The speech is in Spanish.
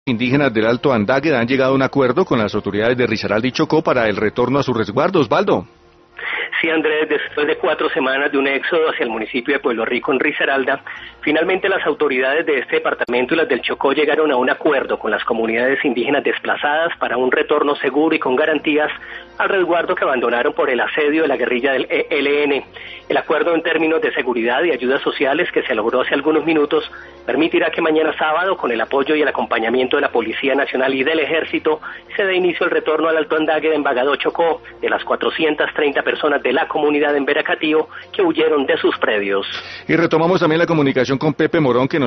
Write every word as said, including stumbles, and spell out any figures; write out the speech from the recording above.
Indígenas del Alto Andágueda han llegado a un acuerdo con las autoridades de Risaralda y Chocó para el retorno a su resguardo. Osvaldo. Sí, Andrés, después de cuatro semanas de un éxodo hacia el municipio de Pueblo Rico en Risaralda, finalmente las autoridades de este departamento y las del Chocó llegaron a un acuerdo con las comunidades indígenas desplazadas para un retorno seguro y con garantías al resguardo que abandonaron por el asedio de la guerrilla del E L N. El acuerdo en términos de seguridad y ayudas sociales que se logró hace algunos minutos permitirá que mañana sábado, con el apoyo y el acompañamiento de la Policía Nacional y del Ejército, se dé inicio al retorno al Alto Andágueda en Bagado, Chocó, de las cuatrocientas treinta personas de la comunidad en Veracatío que huyeron de sus predios. Y retomamos también la comunicación con Pepe Morón, que nos